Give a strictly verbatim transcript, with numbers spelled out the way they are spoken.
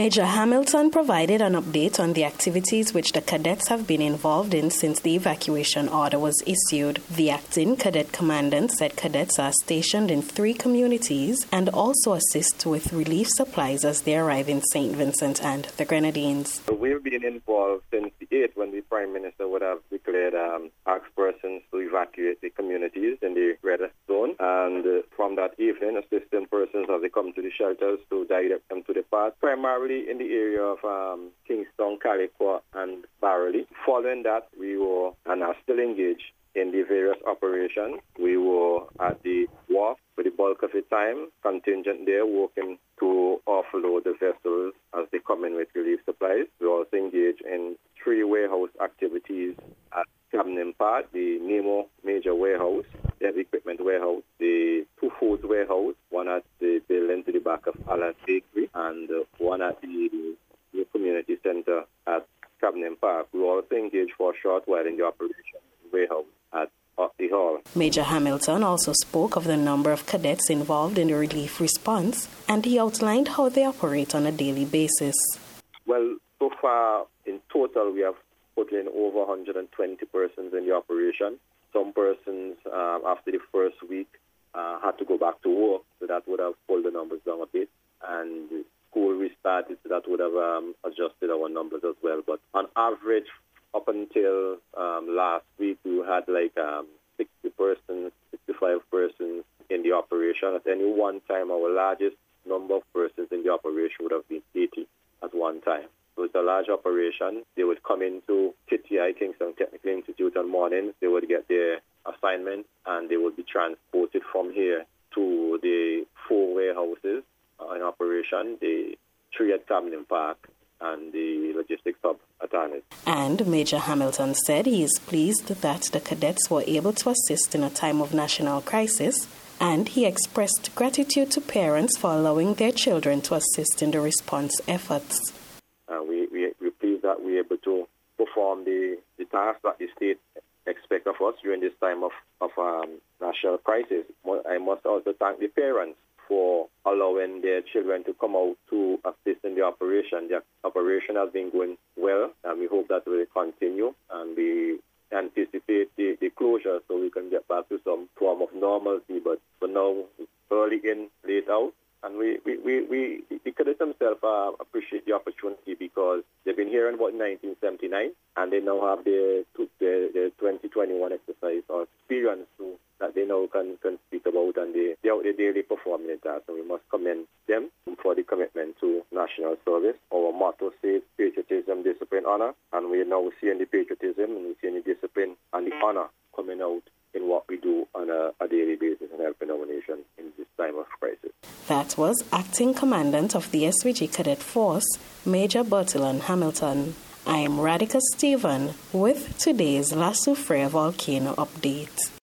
Major Hamilton provided an update on the activities which the cadets have been involved in since the evacuation order was issued. The acting cadet commandant said cadets are stationed in three communities and also assist with relief supplies as they arrive in Saint Vincent and the Grenadines. We've been involved since the eighth when the Prime Minister would have declared um, asked persons to evacuate the communities in the red zone, and uh, from that evening assisting persons as they come to the shelters to direct them to the path, primarily in the area of um, Kingston, Calico and Barley. Following that, we were and are still engaged in the various operations. We were at the wharf for the bulk of the time, contingent there working to offload the vessels as they come in with relief supplies. We also engaged in three warehouse activities at Cabnin Park, the Nemo major warehouse, the heavy equipment warehouse, the two foods warehouse, one at the building to the back of Alan Bakery, and uh, one at the new community center at Cabnin Park. We also engaged for a short while in the operation warehouse at the hall. Major Hamilton also spoke of the number of cadets involved in the relief response, and he outlined how they operate on a daily basis. Well, so far in total we have put in over one hundred twenty persons in the operation. Some persons uh, after the first week uh, had to go back to work, so that would have pulled the numbers down a bit. And school restarted, so that would have um, adjusted our numbers as well. But on average, up until um, last week, we had like um, sixty persons, sixty-five persons in the operation. At any one time, our largest number of persons in the operation would have been eighty at one time. So it's a large operation. They would come into K T I, Kingston Technical Institute, on mornings. They would get their assignment, and they would be transported from here to the four warehouses uh, in operation, the three at Cabnin Park, and the logistics hub at Arnes. And Major Hamilton said he is pleased that the cadets were able to assist in a time of national crisis, and he expressed gratitude to parents for allowing their children to assist in the response efforts. Uh, we, we, we're pleased that we're able to perform the, the task that the state expects of us during this time of, of um, national crisis. I must also thank the parents for allowing their children to come out to assist in the operation. The operation has been going well, and we hope that will continue, and we anticipate the, the closure so we can get back to some form of normalcy. But for now, it's early in, late out, and we, we, we, we the cadets themselves uh, appreciate the opportunity because they've been hearing about nineteen seventy-nine, and they now have their, their, their twenty twenty-one exercise or experience too, that they now can, can speak about, and they, they out there daily performing it. So we must commend them for the commitment to national service. Our motto says patriotism, discipline, honor, and we're now seeing the patriotism and we're seeing the discipline and the honor coming out in what we do on a, a daily basis and helping our nation in this time of crisis. That was Acting Commandant of the S V G Cadet Force, Major Bertillon Hamilton. I am Radhika Stephen with today's La Soufrière Volcano update.